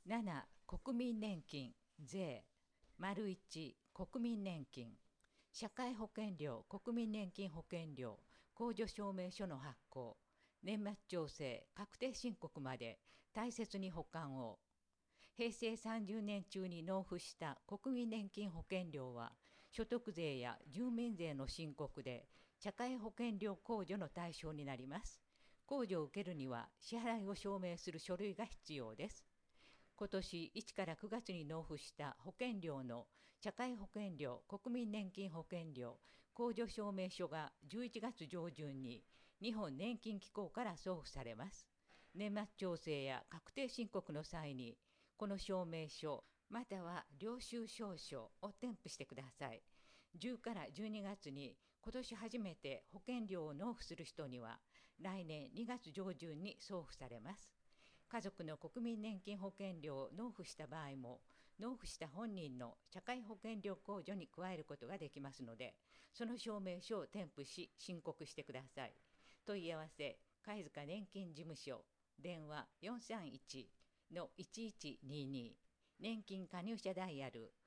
7、国民年金税。1、国民年金。社会保険料、国民年金保険料、控除証明書の発行。年末調整、確定申告まで大切に保管を。平成30年中に納付した国民年金保険料は、所得税や住民税の申告で社会保険料控除の対象になります。控除を受けるには支払いを証明する書類が必要です。今年1から9月に納付した保険料の社会保険料、国民年金保険料、控除証明書が11月上旬に日本年金機構から送付されます。年末調整や確定申告の際に、この証明書または領収証書を添付してください。10から12月に今年初めて保険料を納付する人には来年2月上旬に送付されます。家族の国民年金保険料を納付した場合も、納付した本人の社会保険料控除に加えることができますので、その証明書を添付し申告してください。問い合わせ、貝塚年金事務所、電話431-1122、年金加入者ダイヤル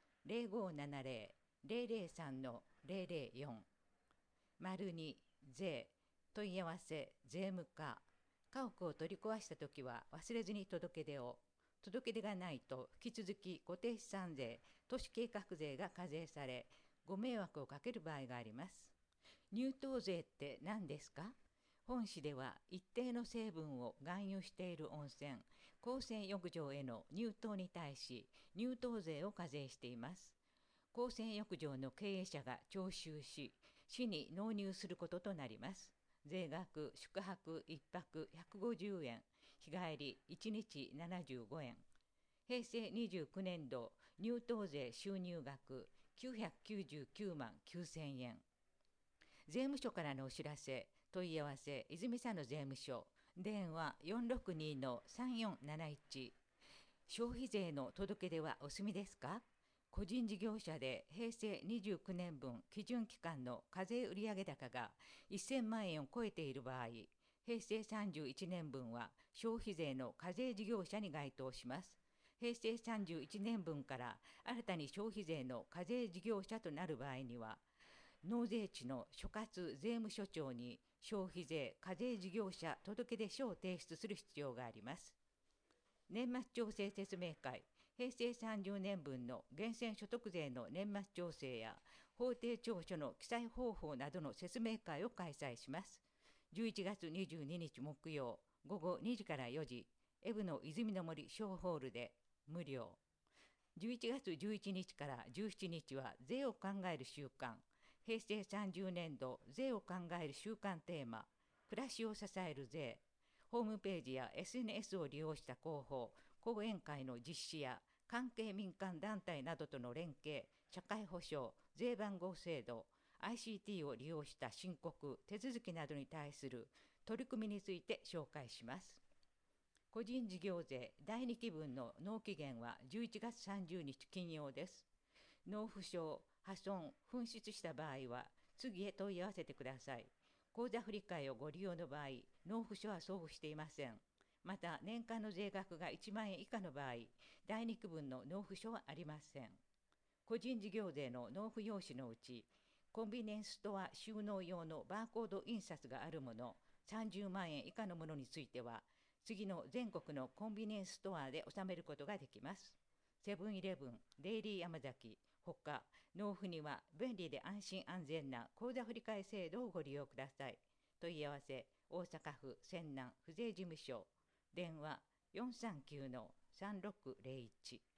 0570-003-004。2、税、問い合わせ、税務課。家屋を取り壊したときは忘れずに届け出を。届け出がないと引き続き固定資産税、都市計画税が課税され、ご迷惑をかける場合があります。入湯税って何ですか？本市では一定の成分を含有している温泉、公泉浴場への入湯に対し入湯税を課税しています。公泉浴場の経営者が徴収し、市に納入することとなります。税額、宿泊1泊150円、日帰り1日75円。平成29年度入湯税収入額999万9000円。税務署からのお知らせ、問い合わせ、泉佐野税務署、電話462-3471。消費税の届け出はお済みですか？個人事業者で平成29年分基準期間の課税売上高が1000万円を超えている場合、平成31年分は消費税の課税事業者に該当します。平成31年分から新たに消費税の課税事業者となる場合には、納税地の所轄税務署長に消費税課税事業者届出書を提出する必要があります。年末調整説明会、平成30年分の源泉所得税の年末調整や法定調書の記載方法などの説明会を開催します。11月22日木曜午後2時から4時、エブの泉の森小ホールで無料。11月11日から17日は税を考える週間、平成30年度税を考える週間テーマ、暮らしを支える税。ホームページや SNS を利用した広報、講演会の実施や関係民間団体などとの連携、社会保障、税番号制度、ICT を利用した申告、手続きなどに対する取り組みについて紹介します。個人事業税第2期分の納期限は11月30日金曜です。納付書、破損、紛失した場合は次へ問い合わせてください。口座振替をご利用の場合、納付書は送付していません。また、年間の税額が1万円以下の場合、第2区分の納付書はありません。個人事業税の納付用紙のうち、コンビニエンスストア収納用のバーコード印刷があるもの、30万円以下のものについては、次の全国のコンビニエンスストアで納めることができます。セブンイレブン、デイリー山崎、ほか、納付には便利で安心安全な口座振替制度をご利用ください。問い合わせ、大阪府泉南府税事務所、電話439-3601。